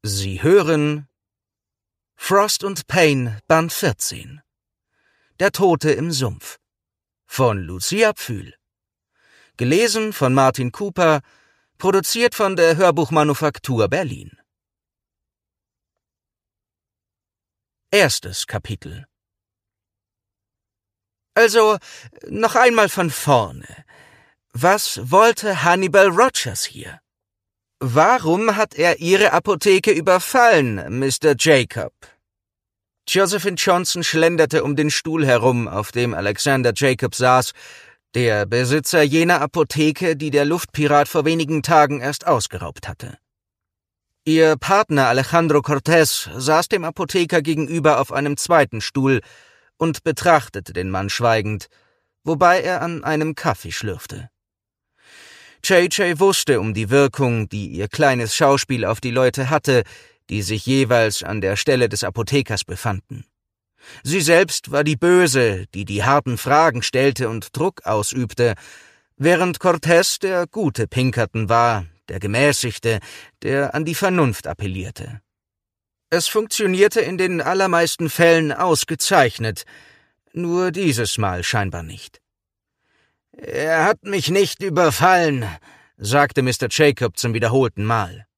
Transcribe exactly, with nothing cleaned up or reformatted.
Sie hören Frost und Payne, Band vierzehn. Der Tote im Sumpf von Lucia Pfühl. Gelesen von Martin Cooper, produziert von der Hörbuchmanufaktur Berlin. Erstes Kapitel. Also, noch einmal von vorne. Was wollte Hannibal Rogers hier? Warum hat er Ihre Apotheke überfallen, Mister Jacob? Josephine Johnson schlenderte um den Stuhl herum, auf dem Alexander Jacob saß, der Besitzer jener Apotheke, die der Luftpirat vor wenigen Tagen erst ausgeraubt hatte. Ihr Partner Alejandro Cortés saß dem Apotheker gegenüber auf einem zweiten Stuhl und betrachtete den Mann schweigend, wobei er an einem Kaffee schlürfte. J J wusste um die Wirkung, die ihr kleines Schauspiel auf die Leute hatte, die sich jeweils an der Stelle des Apothekers befanden. Sie selbst war die Böse, die die harten Fragen stellte und Druck ausübte, während Cortés der gute Pinkerton war, der Gemäßigte, der an die Vernunft appellierte. Es funktionierte in den allermeisten Fällen ausgezeichnet, nur dieses Mal scheinbar nicht. »Er hat mich nicht überfallen«, sagte Mister Jacob zum wiederholten Mal.